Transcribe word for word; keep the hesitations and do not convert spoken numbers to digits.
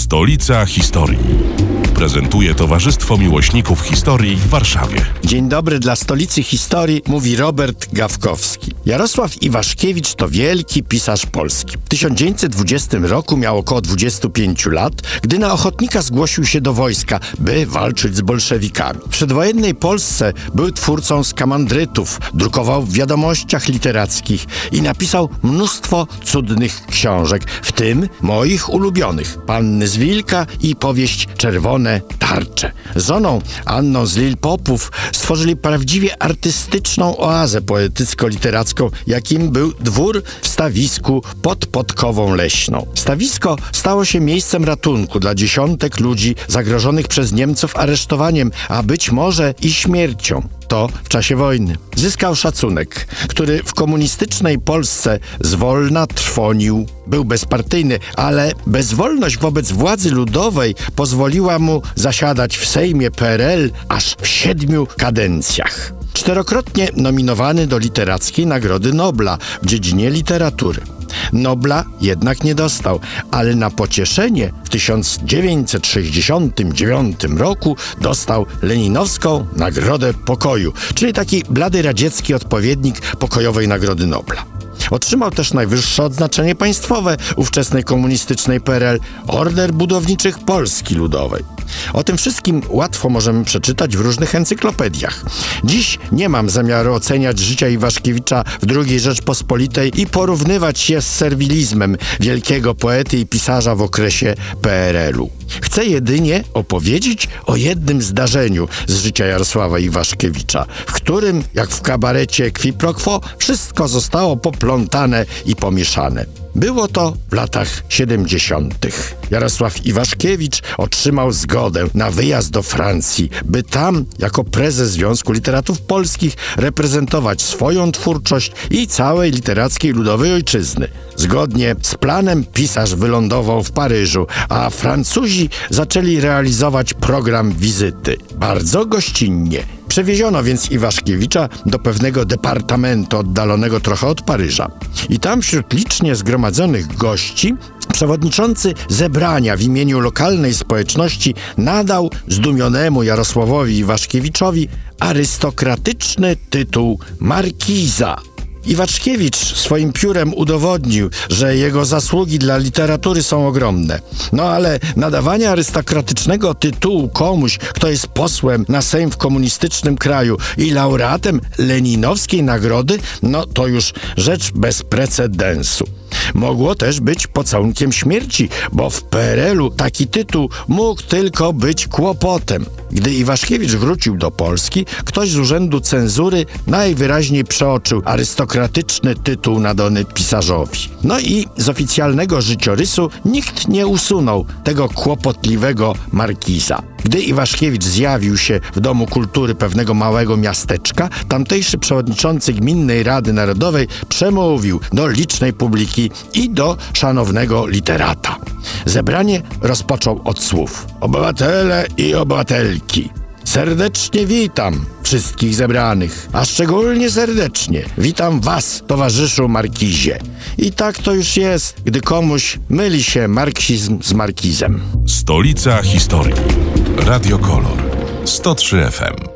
Stolica historii. Prezentuje Towarzystwo Miłośników Historii w Warszawie. Dzień dobry, dla Stolicy Historii mówi Robert Gawkowski. Jarosław Iwaszkiewicz to wielki pisarz polski. W tysiąc dziewięćset dwudziestym roku miał około dwudziestu pięciu lat, gdy na ochotnika zgłosił się do wojska, by walczyć z bolszewikami. W przedwojennej Polsce był twórcą skamandrytów, drukował w wiadomościach literackich i napisał mnóstwo cudnych książek, w tym moich ulubionych Panny z Wilka i powieść Czerwone tarcze. Z żoną Anną z Lil-Popów stworzyli prawdziwie artystyczną oazę poetycko-literacką, jakim był dwór w Stawisku pod Podkową Leśną. Stawisko stało się miejscem ratunku dla dziesiątek ludzi zagrożonych przez Niemców aresztowaniem, a być może i śmiercią. To w czasie wojny. Zyskał szacunek, który w komunistycznej Polsce zwolna trwonił. Był bezpartyjny, ale bezwolność wobec władzy ludowej pozwoliła mu zasiadać w Sejmie P R L aż w siedmiu kadencjach. Czterokrotnie nominowany do Literackiej Nagrody Nobla w dziedzinie literatury. Nobla jednak nie dostał, ale na pocieszenie w tysiąc dziewięćset sześćdziesiątym dziewiątym roku dostał Leninowską Nagrodę Pokoju, czyli taki blady radziecki odpowiednik Pokojowej Nagrody Nobla. Otrzymał też najwyższe odznaczenie państwowe ówczesnej komunistycznej P R L – Order Budowniczych Polski Ludowej. O tym wszystkim łatwo możemy przeczytać w różnych encyklopediach. Dziś nie mam zamiaru oceniać życia Iwaszkiewicza w drugiej Rzeczpospolitej i porównywać się z serwilizmem wielkiego poety i pisarza w okresie P R L-u. Chcę jedynie opowiedzieć o jednym zdarzeniu z życia Jarosława Iwaszkiewicza, w którym, jak w kabarecie Qui pro quo, wszystko zostało poplątane i pomieszane. Było to w latach siedemdziesiątych. Jarosław Iwaszkiewicz otrzymał zgodę na wyjazd do Francji, by tam, jako prezes Związku Literatów Polskich, reprezentować swoją twórczość i całej literackiej ludowej ojczyzny. Zgodnie z planem pisarz wylądował w Paryżu, a Francuzi zaczęli realizować program wizyty. Bardzo gościnnie. Przewieziono więc Iwaszkiewicza do pewnego departamentu oddalonego trochę od Paryża. I tam wśród licznie zgromadzonych gości przewodniczący zebrania w imieniu lokalnej społeczności nadał zdumionemu Jarosławowi Iwaszkiewiczowi arystokratyczny tytuł markiza. Iwaszkiewicz swoim piórem udowodnił, że jego zasługi dla literatury są ogromne. No ale nadawanie arystokratycznego tytułu komuś, kto jest posłem na Sejm w komunistycznym kraju i laureatem Leninowskiej Nagrody, no to już rzecz bez precedensu. Mogło też być pocałunkiem śmierci, bo w P R L-u taki tytuł mógł tylko być kłopotem. Gdy Iwaszkiewicz wrócił do Polski, ktoś z urzędu cenzury najwyraźniej przeoczył arystokratyczny tytuł nadany pisarzowi. No i z oficjalnego życiorysu nikt nie usunął tego kłopotliwego markiza. Gdy Iwaszkiewicz zjawił się w Domu Kultury pewnego małego miasteczka, tamtejszy przewodniczący Gminnej Rady Narodowej przemówił do licznej publiki i do szanownego literata. Zebranie rozpoczął od słów: obywatele i obywatelki, serdecznie witam wszystkich zebranych, a szczególnie serdecznie witam was, towarzyszu markizie. I tak to już jest, gdy komuś myli się marksizm z markizem. Stolica Historii. Radio Kolor sto trzy F M.